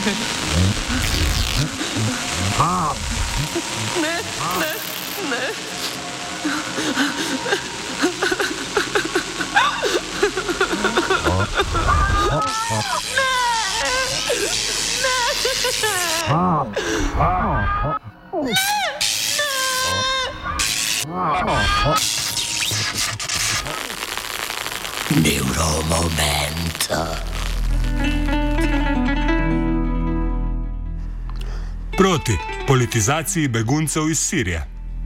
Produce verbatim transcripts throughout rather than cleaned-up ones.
Ne, ne, ne. Neuromomento. Proti politizaciji beguncev iz Sirije.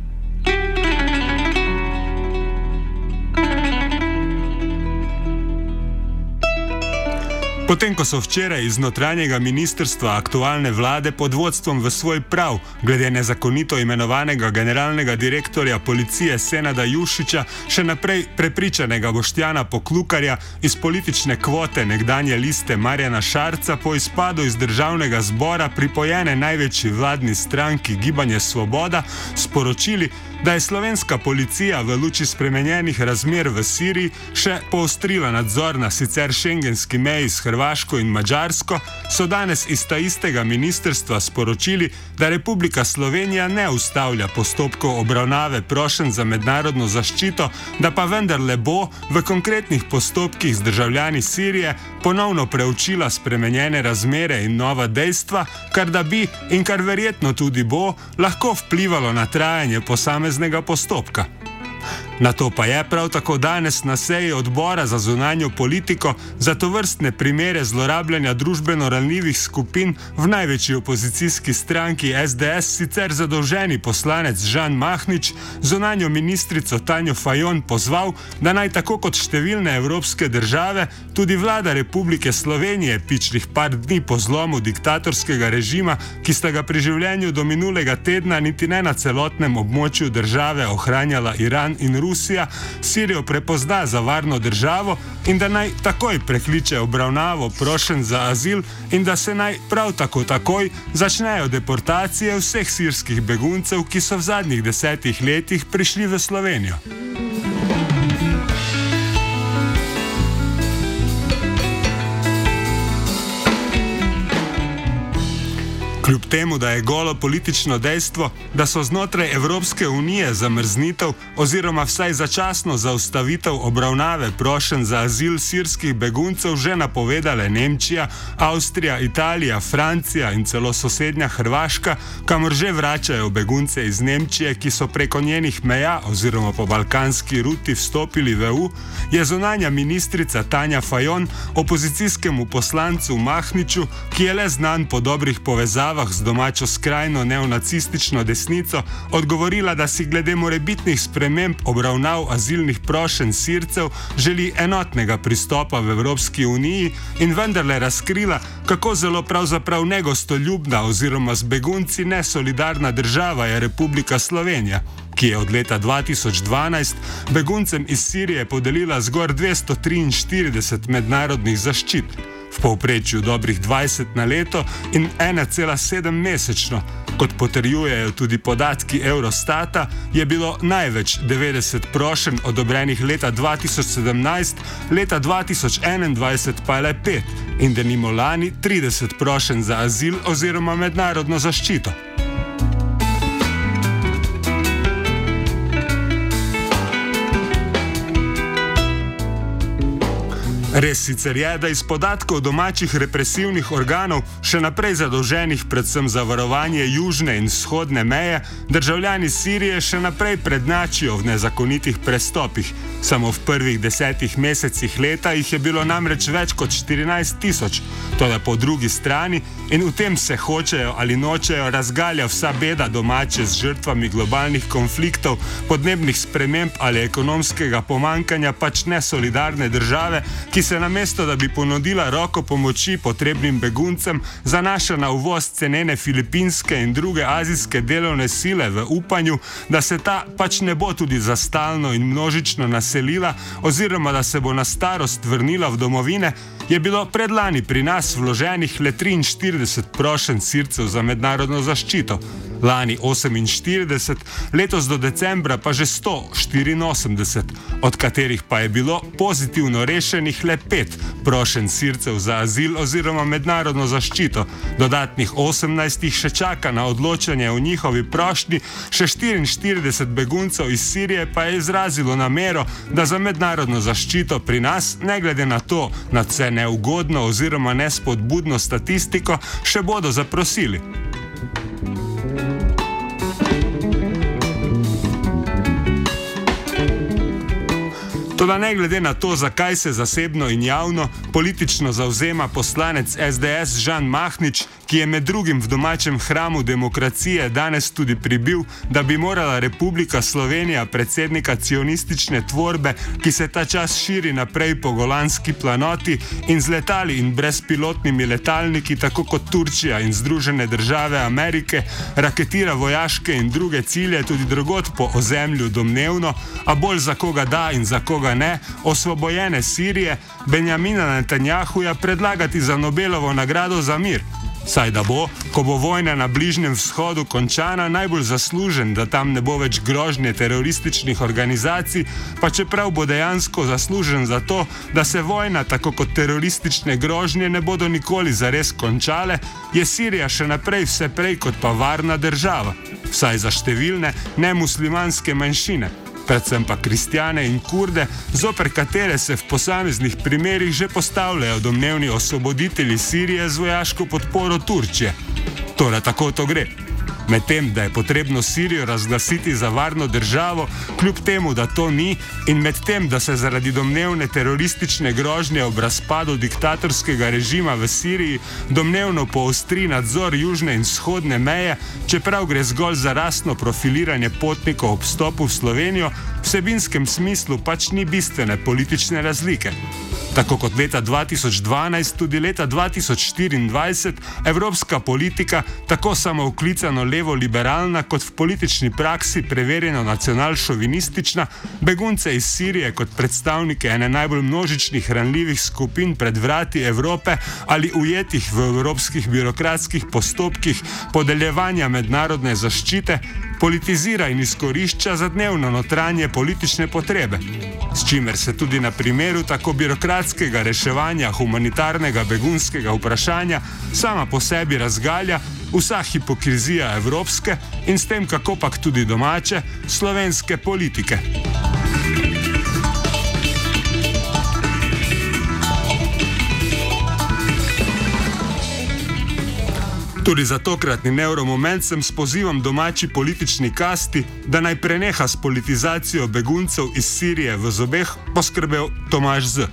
Potem, ko so včeraj iz notranjega ministrstva aktualne vlade pod vodstvom v svoj prav glede nezakonito imenovanega generalnega direktorja policije Senada Jušića še naprej prepričanega Boštjana Poklukarja iz politične kvote nekdanje liste Marjana Šarca po izpadu iz državnega zbora pripojene največji vladni stranki Gibanje Svoboda sporočili, da je slovenska policija v luči spremenjenih razmer v Siriji še poostrila nadzor na sicer šengenski meji s Hrvaško in Madžarsko, so danes iz ta istega ministrstva sporočili, da Republika Slovenija ne ustavlja postopkov obravnave prošenj za mednarodno zaščito, da pa vendarle bo v konkretnih postopkih z državljani Sirije ponovno preučila spremenjene razmere in nova dejstva, kar da bi in kar verjetno tudi bo lahko vplivalo na trajanje posameznega postopka. Na to pa je prav tako danes na seji odbora za zunanjo politiko za tovrstne primere zlorabljanja družbeno ranljivih skupin v največji opozicijski stranki S D S sicer zadolženi poslanec Žan Mahnič zunanjo ministrico Tanjo Fajon pozval, da naj tako kot številne evropske države tudi vlada Republike Slovenije pičlih par dni po zlomu diktatorskega režima, ki sta ga pri življenju do minulega tedna niti ne na celotnem območju države ohranjala Iran in Rusija, Sirijo prepozna za varno državo in da naj takoj prekliče obravnavo prošenj za azil in da se naj prav tako takoj začnejo deportacije vseh sirskih beguncev, ki so v zadnjih desetih letih prišli v Slovenijo. Kljub temu, da je golo politično dejstvo, da so znotraj Evropske unije zamrznitev oziroma vsaj začasno zaustavitev obravnave prošenj za azil sirskih beguncev že napovedale Nemčija, Avstrija, Italija, Francija in celo sosednja Hrvaška, kamor že vračajo begunce iz Nemčije, ki so preko njenih meja oziroma po balkanski ruti vstopili v E U, je zunanja ministrica Tanja Fajon opozicijskemu poslancu Mahniču, ki je le znan po dobrih povezavah z domačo skrajno neonacistično desnico, odgovorila, da si glede morebitnih sprememb obravnav azilnih prošenj Sircev želi enotnega pristopa v Evropski uniji in vendarle razkrila, kako zelo pravzaprav negostoljubna oziroma z begunci nesolidarna država je Republika Slovenija, ki je od leta dva tisoč dvanajst beguncem iz Sirije podelila zgolj dvesto triinštirideset mednarodnih zaščit, v povprečju dobrih dvajset na leto in ena cela sedem mesečno. Kot potrjujejo tudi podatki Eurostata, je bilo največ devetdeset prošenj odobrenih leta dva tisoč sedemnajst, leta dva tisoč enaindvajset pa le pet in denimo lani trideset prošenj za azil oziroma mednarodno zaščito. Res sicer je, da iz podatkov domačih represivnih organov, še naprej zadolženih predvsem za varovanje južne in vzhodne meje, državljani Sirije še naprej prednjačijo v nezakonitih prestopih. Samo v prvih desetih mesecih leta jih je bilo namreč več kot štirinajst tisoč, toda po drugi strani, in v tem se hočejo ali nočejo razgalja vsa beda domače z žrtvami globalnih konfliktov, podnebnih sprememb ali ekonomskega pomankanja pač nesolidarne države, ki se namesto, da bi ponudila roko pomoči potrebnim beguncem, zanaša na uvoz cenene filipinske in druge azijske delovne sile v upanju, da se ta pač ne bo tudi za stalno in množično naselila oziroma da se bo na starost vrnila v domovine, je bilo predlani pri nas vloženih le triinštirideset prošenj Sircev za mednarodno zaščito. lani oseminštirideset, letos do decembra pa že sto štiriinosemdeset, od katerih pa je bilo pozitivno rešenih le pet prošenj Sircev za azil oziroma mednarodno zaščito. Dodatnih osemnajst jih še čaka na odločanje o njihovi prošnji, še štiriinštirideset beguncev iz Sirije pa je izrazilo namero, da za mednarodno zaščito pri nas, ne glede na to, nadvse neugodno oziroma nespodbudno statistiko, še bodo zaprosili. Toda ne glede na to, zakaj se zasebno in javno politično zavzema poslanec es de es Žan Mahnič, ki je med drugim v domačem hramu demokracije danes tudi pribil, da bi morala Republika Slovenija predsednika cionistične tvorbe, ki se ta čas širi naprej po Golanski planoti in z letali in brezpilotnimi letalniki, tako kot Turčija in Združene države Amerike, raketira vojaške in druge cilje tudi drugod po ozemlju domnevno, a bolj za koga da in za koga ne, osvobojene Sirije, Benjamina Netanjahuja predlagati za Nobelovo nagrado za mir. Saj da bo, ko bo vojna na Bližnjem vzhodu končana, najbolj zaslužen, da tam ne bo več grožnje terorističnih organizacij, pa čeprav bo dejansko zaslužen za to, da se vojna, tako kot teroristične grožnje, ne bodo nikoli zares končale, je Sirija še naprej vse prej kot pa varna država, vsaj za številne nemuslimanske manjšine, predvsem pa kristjane in kurde, zoper katere se v posameznih primerih že postavljajo domnevni osvoboditelji Sirije z vojaško podporo Turčije. Torej tako to gre. Medtem, da je potrebno Sirijo razglasiti za varno državo, kljub temu, da to ni, in medtem, da se zaradi domnevne teroristične grožnje ob razpadu diktatorskega režima v Siriji domnevno poostri nadzor južne in vzhodne meje, čeprav gre zgolj za rasno profiliranje potnikov ob vstopu v Slovenijo, v vsebinskem smislu pač ni bistvene politične razlike. Tako kot leta dva tisoč dvanajst, tudi leta dva tisoč štiriindvajset evropska politika, tako samooklicano levo-liberalna, kot v politični praksi preverjeno nacional-šovinistična, begunce iz Sirije kot predstavnike ene najbolj množičnih ranljivih skupin pred vrati Evrope ali ujetih v evropskih birokratskih postopkih podeljevanja mednarodne zaščite, politizira in izkorišča za dnevno notranje politične potrebe, s čimer se tudi na primeru tako birokratskega reševanja humanitarnega begunskega vprašanja sama po sebi razgalja vsa hipokrizija evropske in s tem kakopak tudi domače slovenske politike. Tudi za tokratni Neuromoment sem s pozivom domači politični kasti, da naj preneha s politizacijo beguncev iz Sirije v zobeh, poskrbel Tomaž Z.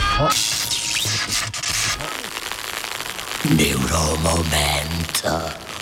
Neuromoment.